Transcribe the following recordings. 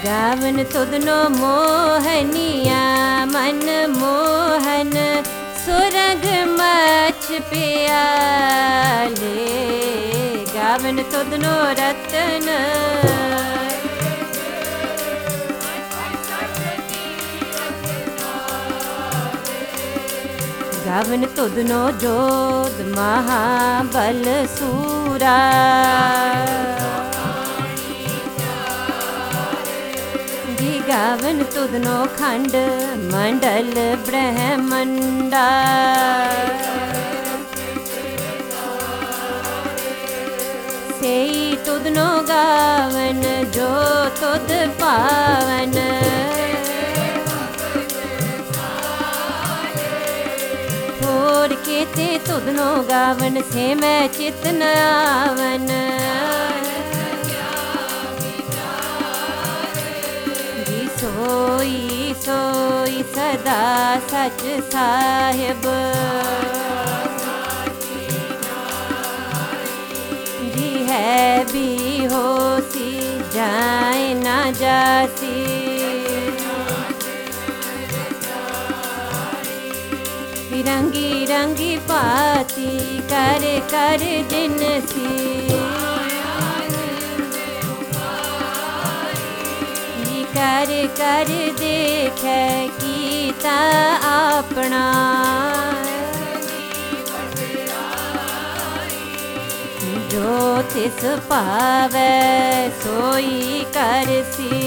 गावन तुदनो मोहनिया मन मोहन सुरग मछ प्याले गावन तुदनो रतन गावन तुदनो जोध महाबल सूरा जी गावन तुदनो खंड मंडल ब्रह्मंडा सेई तुदनो गावन जो तुद पावन होर केते तुदनो गावन से मैं चित न आवन जी सोई सोई सदा सच साहिब जी है भी होसी जाए ना जासी रंगी रंगी पाती कर कर जिनसी जी कर कर देखे कीता अपना जो तिस पावे सोई करसी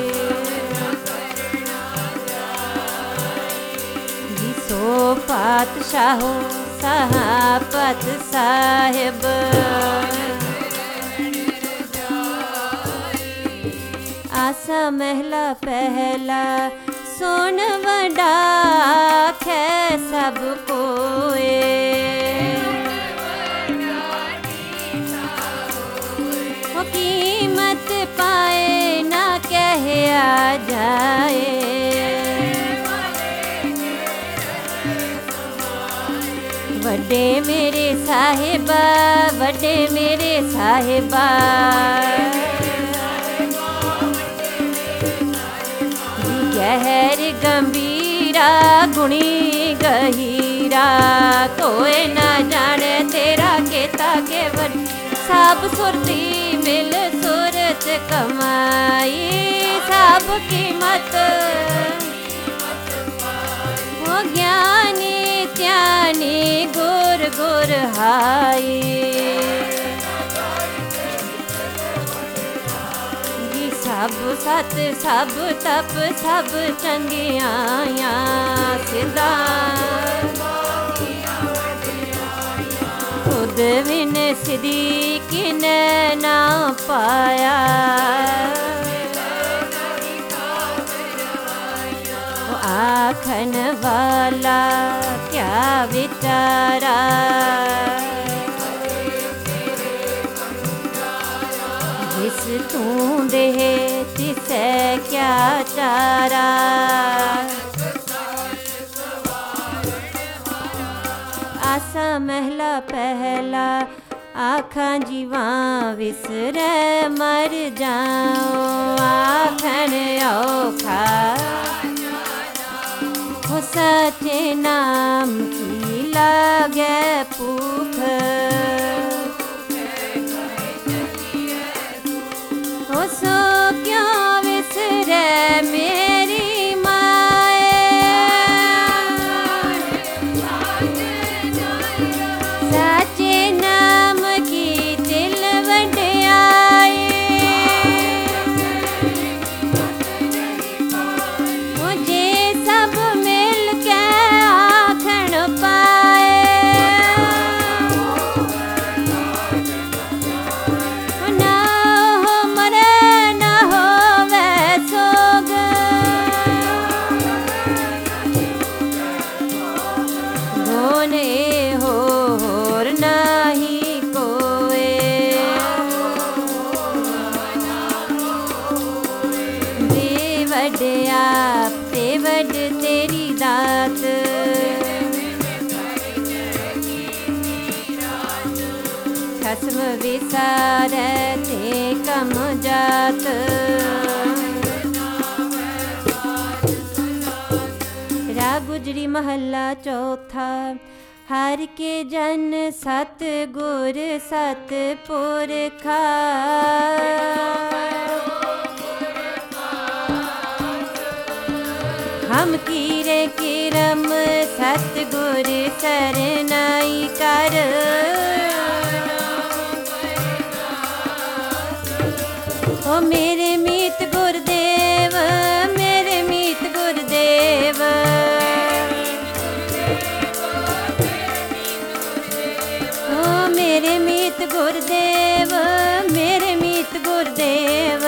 सो पातशाहो सहापत साहिब आसा महला पहला सोन वडा खे सब कोए वो कीमत पाए ना कहे आ जाए वड्डे मेरे साहिबा वड्डे मेरे साहिबा गहर गंभीरा गुणी गहीरा कोई ना जाने तेरा केता के वड सब सुरती मिल सूरत कमाई सब कीमत वो ज्ञानी त्यानी गुर गुर हाई जी सब सत सब तप सब चंगियाया सिदा खुद बिन सिदी किने ना पाया आखन वाला क्या विचारा जिस तू दे तिसे क्या चारा आसा महला पहला आखा जीवा विसरे मर जाओ आखन औखा वो सचे नाम की लागे भूख वो सो क्यों विसरे मेरी माए सचे नाम की दिल वड्याई मुझे सब वड्या ते वड तेरी दात खसम विसारे ते कम जात गुजरी महला चौथा। हर के जन सतगुर सतपुरखा। हम कीरे किरम सतगुर सरनाई कर। ओ मेरे मीत गुरुदेव, मेरे मीत गुरुदेव। ओ मेरे मीत गुरुदेव, मेरे मीत गुरुदेव।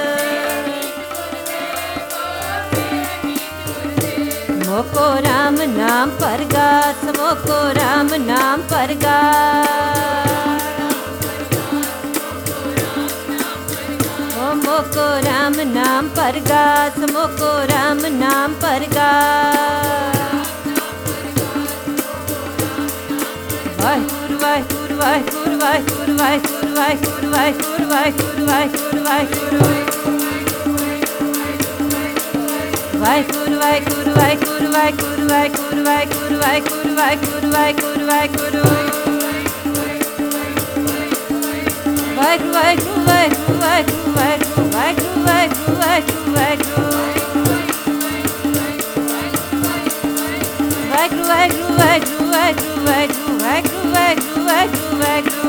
मोको राम नाम परगास, मोको राम नाम परगास। ओ मोको राम नाम परगास, मोको राम नाम परगास। वाहिगुरु वाहिगुरु वाहिगुरु वाहिगुरु वाहिगुरु वाहिगुरु वाहिगुरु वाहिगुरु वाहिगुरु वाहिगुरु। वाहिगुरु वाहिगुरु वाहिगुरु वाहिगुरु वाहिगुरु वाहिगुरु वाहिगुरु वाहिगुरु वाहिगुरु वाहिगुरु। वाहिगुरु वाहिगुरु वाहिगुरु वाहिगुरु वाहिगुरु वाहिगुरु वाहिगुरु वाहिगुरु वाहिगुरु। वाहिगुरु वाहिगुरु वाहिगुरु वाहिगुरु वाहिगुरु वाहिगुरु वाहिगुरु वाहिगुरु वाहिगुरु।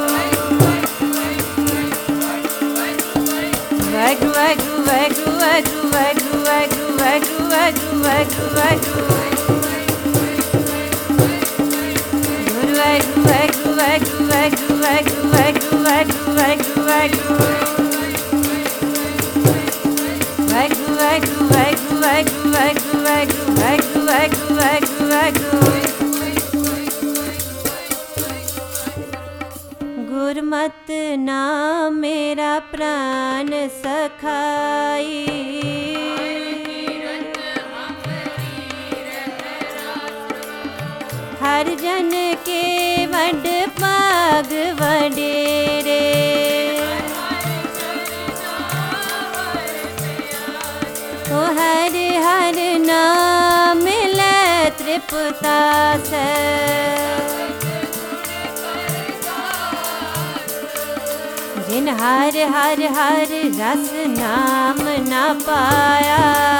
वाहिगुरु वाहिगुरु वाहिगुरु वाहिगुरु वाहिगुरु वाहिगुरु वाहिगुरु वाहिगुरु वाहिगुरु वाहिगुरु। गुरु वाहिगुरु वाहिगुरु वाहिगुरु वाहिगुरु वाहिगुरु वाहिगुरु वाहिगुरु वाहिगुरु वाहिगुरु। वाहिगुरु वाहिगुरु वाहिगुरु वाहिगुरु वाहिगुरु वाहिगुरु वाहिगुरु वाहिगुरु वाहिगुरु वाहिगुरु। गुरमत नाम मेरा प्राण सखाई। हर जन के वड पाग वडेरे। ओ हर हर नाम ले तृप्तास। जिन हर हर हर रस नाम न पाया।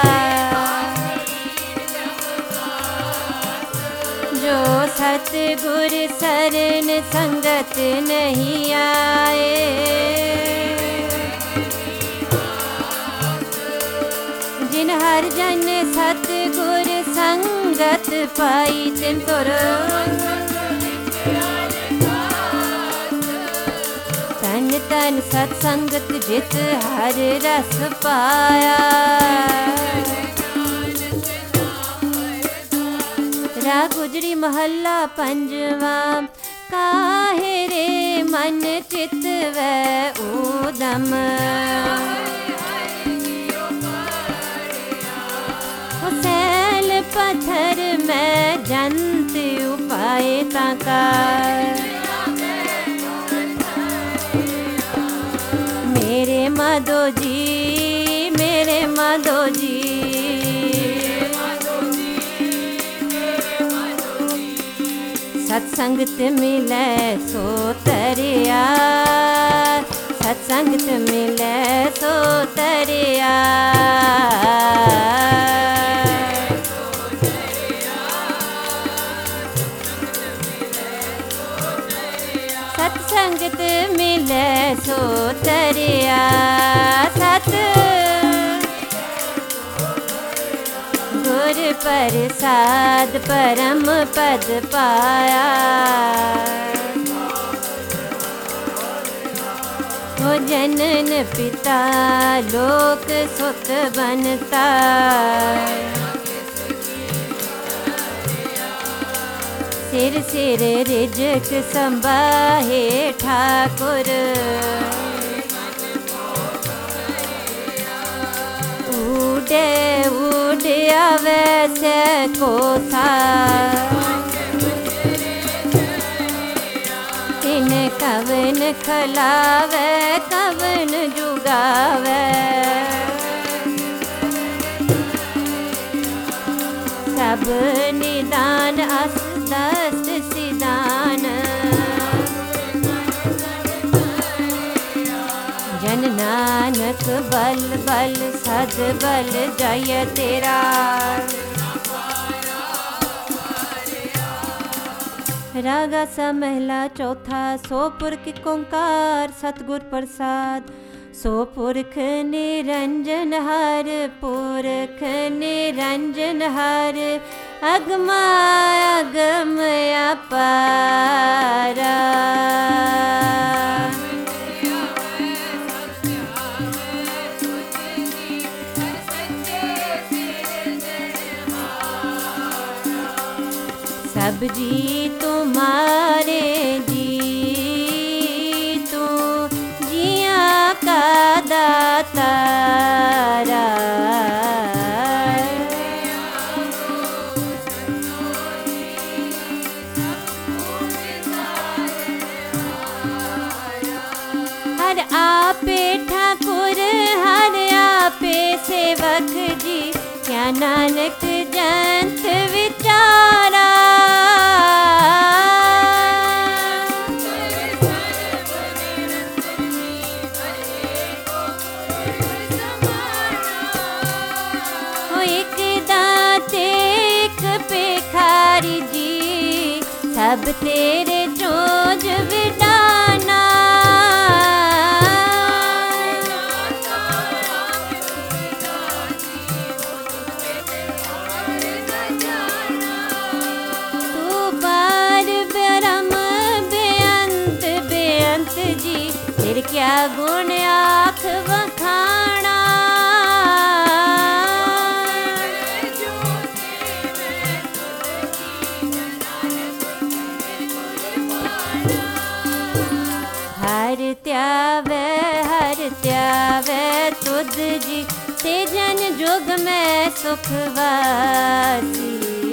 जो सतगुर शरण संगत नहीं आए। जिन हर जन सतगुर संगत पाई। तिन तुर तन तन सत्संगत जित हर रस पाया। रा गुजरी महला पंजवा। काहे रे मन चित वै ऊदम। सैल पत्थर में जंत उपाय ताका। मेरे माधो जी, मेरे माधो जी। सत्संगत मिले सो तरिया। सत्संगत मिले सो तरिया। सत्संगत मिले सो तरिया। सत गुर प्रसाद परम पद पाया। हो जनन पिता लोक सुत बनता। सिर सिर रिजक संभाहे ठाकुर। उड़े उड़े आवे से कोसा। तिन कवन खलावे कवन जुगावे। सबनी मान अस दस्त सिदान। जन नानक बल बल सद बल जय तेरा। रागा सा महला चौथा। सो पुरख ओंकार सतगुर प्रसाद। सो पुरख निरंजन हर पुरख निरंजन हर अगमा अगम अपारा। सब जी तुम्हारे जी तू जिया का दातारा। हर आपे ठाकुर हर आपे सेवक जी। क्या नानक जंत विचारा। एक दाते एक पेखारी जी। सब तेरे चोज विडाना। तू पार ब्रह्म बेअंत बेअंत जी। फिर क्या गुण आँख बखाना। हर त्यावे तुद जी। ते जन जोग में सुखवासी।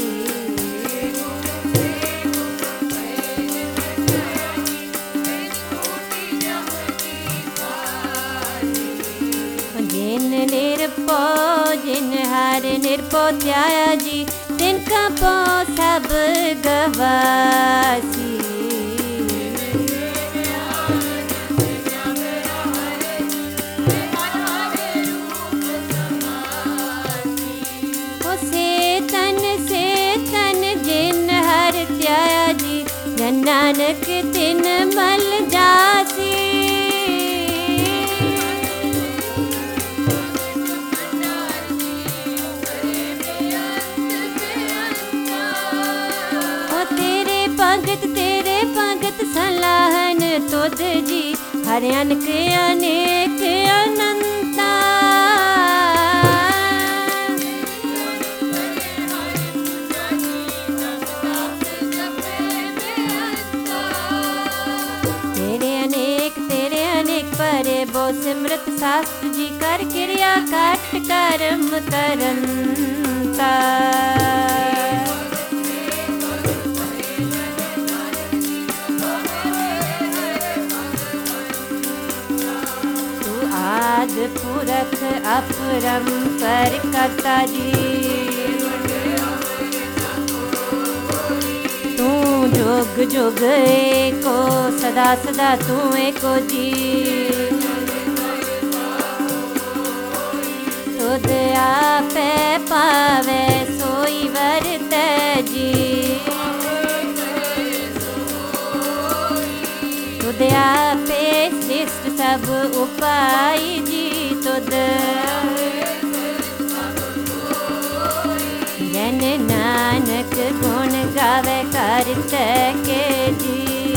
जिन निरपो जिन हर निरपो त्याया जी। तिनका पो सब गवासी। नानक तिन मल जासी। ओ तेरे भगत सलाहन तुद जी। हर अनक अनेक अनंता। परे बो सिमरत शास्त्र जी। कर क्रिया काट कर्म करंता। तू आद पुरख अपरंपर करता जी। तू जोग जोग एको सदा सदा तू एको जी। तुद आपे पावे सोई वरत जी। तुद आपे श्रेष्ठ सब उपाय जी। तुद जन नानक गुण गावे करत के जी।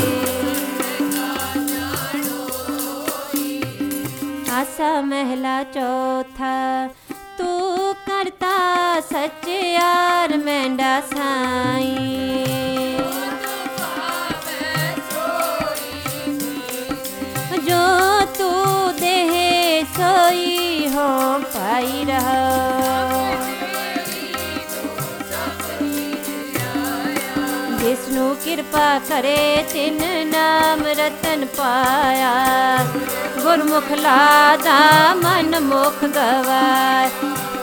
आसा महला चौथा। तू करता सच यार मेंढा साई। जो तू देह सोई हो पाई रहो। विष्णु कृपा करे तिन नाम रतन पाया। गुरमुख लादा मन मुख गवाए।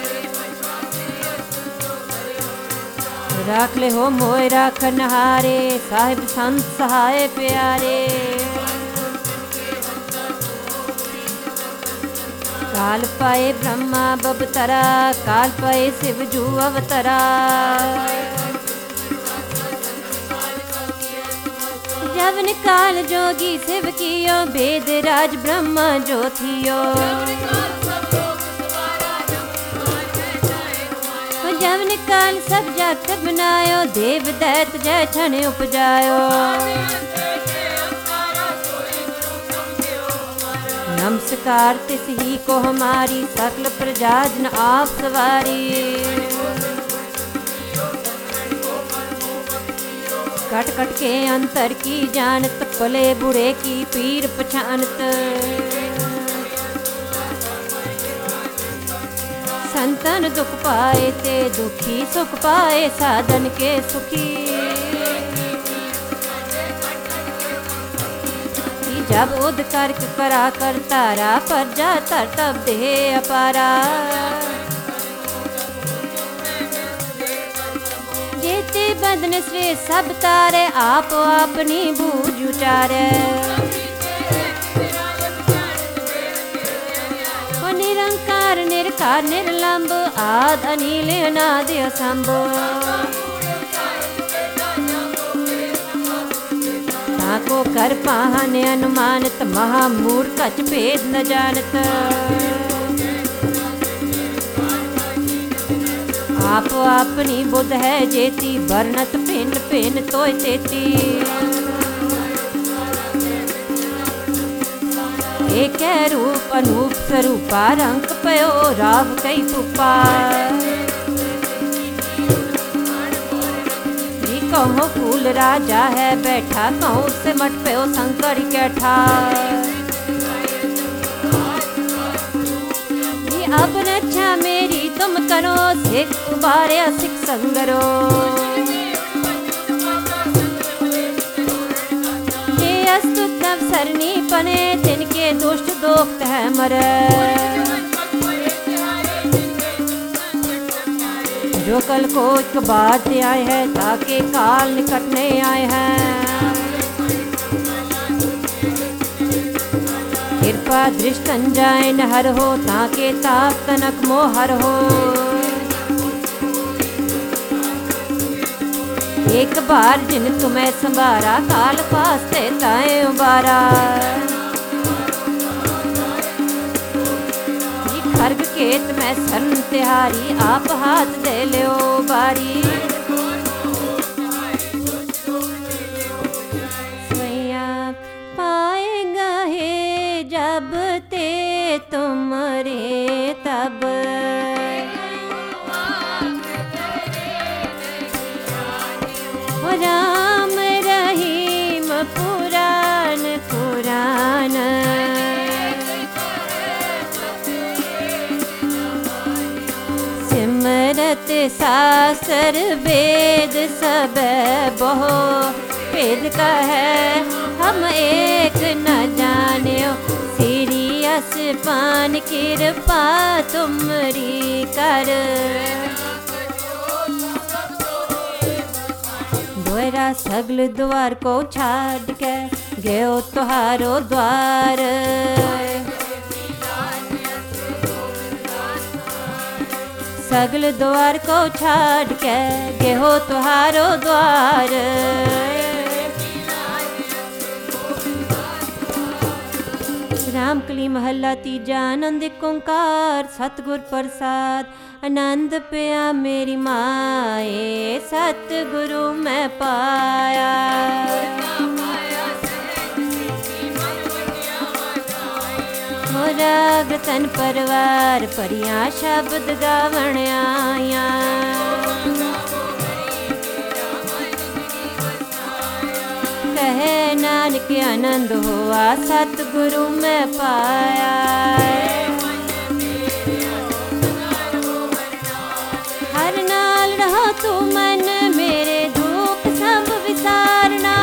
राख ले हो मोय राखनहारे, साहिब संत सहाय प्यारे। काल पाए ब्रह्मा बबतरा, काल पाए शिव जू अवतरा। जवन काल जोगी शिव कियो, वेद राज ब्रह्मा जो थियो। जवन काल सब जगत बनायो, देव दैत जय क्षण उपजायो। नमस्कार तिस ही को हमारी, सकल प्रजाजन आप सवारी। कट कट के अंतर की जानत, भले बुरे की पीर पछानत। संतन दुख पाए ते दुखी, सुख पाए साधन के सुखी। जब उद कर्क करा कर तारा, पर जा तर तब देह अपारा। जेते बंधन श्रे सब तारे, आप अपनी बूझ उचारे। निरंकार निरकार निर्लंब, आद अनिल अनादि असंभ। ताको कर पाहन अनुमानत, महामूढ़ कछ भेद न जानत। आप अपनी बुद्ध है जेती, वर्णत भिन्न भिन्न तोय तेती। एक रूप अनूप स्वरूपा, रंग पयो राव कई पुपा। कहो फूल राजा है बैठा, कहूँ से मट पयो शंकर कैठा। अब रक्षा मेरी तुम करो, सिख उबारे सिख संगरो। तब सरनी पने, तिनके दुष्ट दोस्त है मरे। जो कल को एक बात आए है, ताके काल निकटने आए हैं। कृपा दृष्टन जाए न हर हो, ताके ताप तनक मोहर हो। एक बार जिन तुम्हें संभारा, काल फास्ते ताए उबारा। खर्ग केत में शरण तिहारी, आप हाथ दे लो बारी। स्वैया पाएगा हे जब ते तुमरे तब। राम रहीम पुराण पुराण, सिमरत शास्त्र वेद सब बहु। वेद का है हम एक न जान्यो, सीरियस पान कृपा तुमरी कर। द्वारा सगल द्वार को छाड़ के, गयो तुहारो द्वार। सगल द्वार को छाड़ के, गयो तुहारो द्वार। रामकली महला तीजा, आनंद ओंकार सतगुर प्रसाद। आनंद पिया मेरी माए, सतगुरु मैं पाया। मोरा गतन परिवार, परिया शब्द गावण आया। कहे नानक आनंद हुआ, सतगुरु मैं पाया। हर नाल रहो तू मन, मेरे दुख सब विसारना।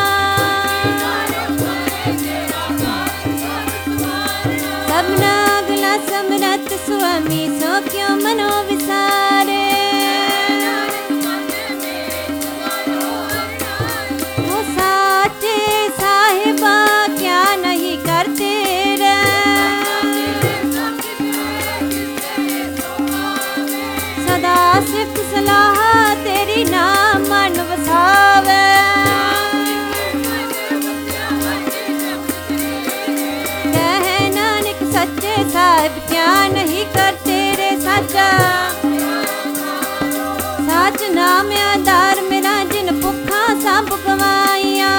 सब नागला समरथ स्वामी, सो क्यों मनो विसारे। सच्चे साहिब क्या नहीं करते रे साचा। साच नाम आधार मेरा जिन भुखा सब गवाइया।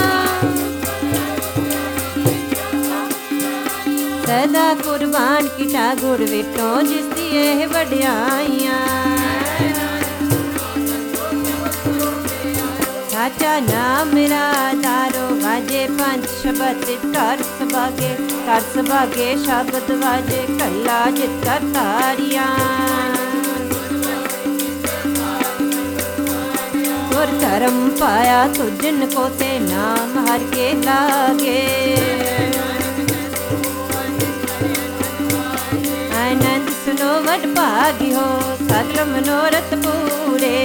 सदा कुर्बान किता गुर विटों जिसदी एह वड्याइयां। साचा नाम मेरा आधारो वाजे पंज शब्द कर सबागे शब्द वाजे कला जित कर तारियां। गुर धर्म पाया तुझन को ते नाम हर के लागे। आनंद सुनो वड भागी हो सकल मनोरथ पूरे।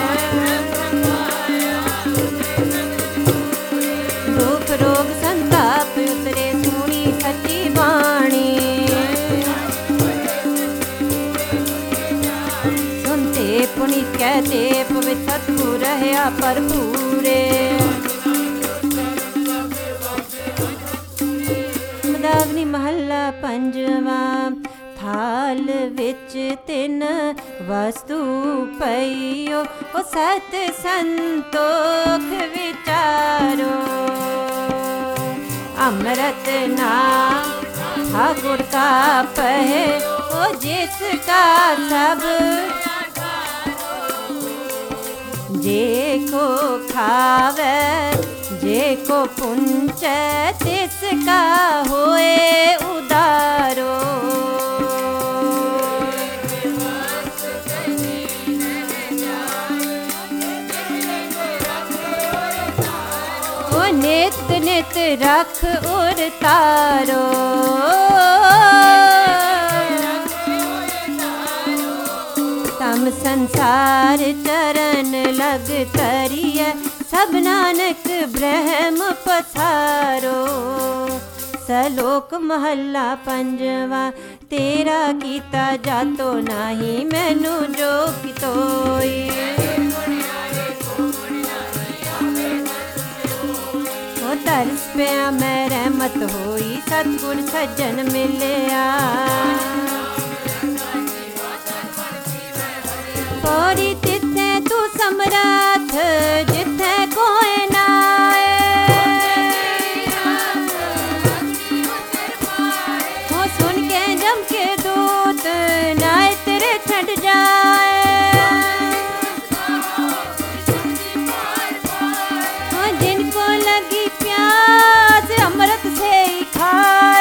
दुख रोग संताप उतरे सुनी सच्ची बाणी। पुनीत कहते पवित्र सतगुर रहया भरपूरे। मदावनी महला पंजवा। थाल विच तिन वस्तु पईओ ओ सत संतोख विचारो। अमृत नाम ठाकुर का पहे ओ जिसका सब। जे को खावे जे को पुंचे तिसका होए उदारो। ओ नित नित रख उर तारो। तम संसार चरण लग तरिय सब नानक ब्रह्म पसारो। सलोक महला पंजवा। तेरा कीता जातो नाही मैनू जो कितोई। ओ तरस पिया मैं रहमत होई सतगुर सज्जन मिलिया। पौड़ी तिथे तू समराथ जिथे कोई नाए। हो सुन के जम के दूत नाए तेरे छट जाए। हो जिनको लगी प्यास अमृत से ही खाए।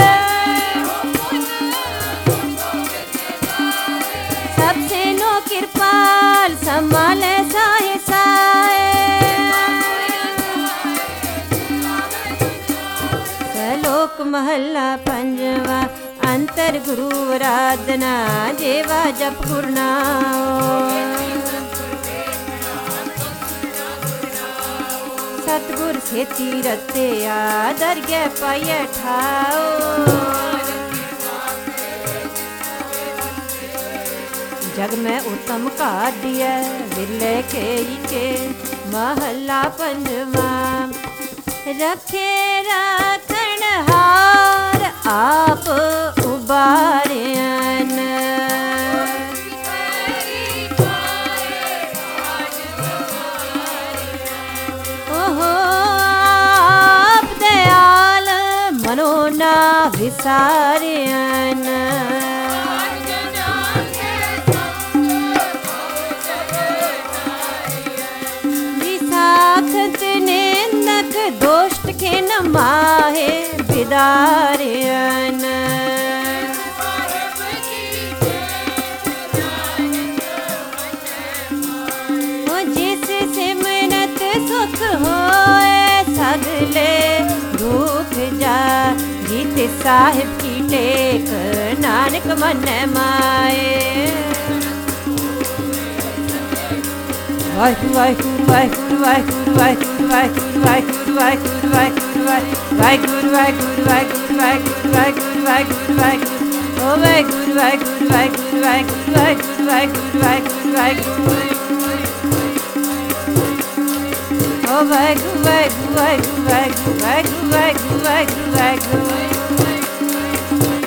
सबसे नो कृपाल संभाले साहे साए। सलोक महला पंजवा। अंतर गुरु आराधना जेवा जप गुरनाओ। सतगुर सेती रतिया दरगे पाए ठाओ। जग में उत्तम काढ़िए विरले के महला पंजवा। रखे राखण हार आप उबारन। ओहो आप दयाल मनो ना विसारन। दोष्ट के न माहे बिदारन। ओ जिस सिमरत सुख होए सगले दुख जा। गीत साहिब की टेक नानक मन माए। वाहिगुरु वाहिगुरु वाहिगुरु वाहिगुरु वाहिगुरु वाहिगुरु वाहिगुरु वाहिगुरु वाहिगुरु वाहिगुरु वाहिगुरु वाहिगुरु वाहिगुरु वाहिगुरु वाहिगुरु ओ वाहिगुरु वाहिगुरु वाहिगुरु वाहिगुरु वाहिगुरु वाहिगुरु वाहिगुरु ओ वाहिगुरु वाहिगुरु वाहिगुरु वाहिगुरु वाहिगुरु वाहिगुरु वाहिगुरु वाहिगुरु।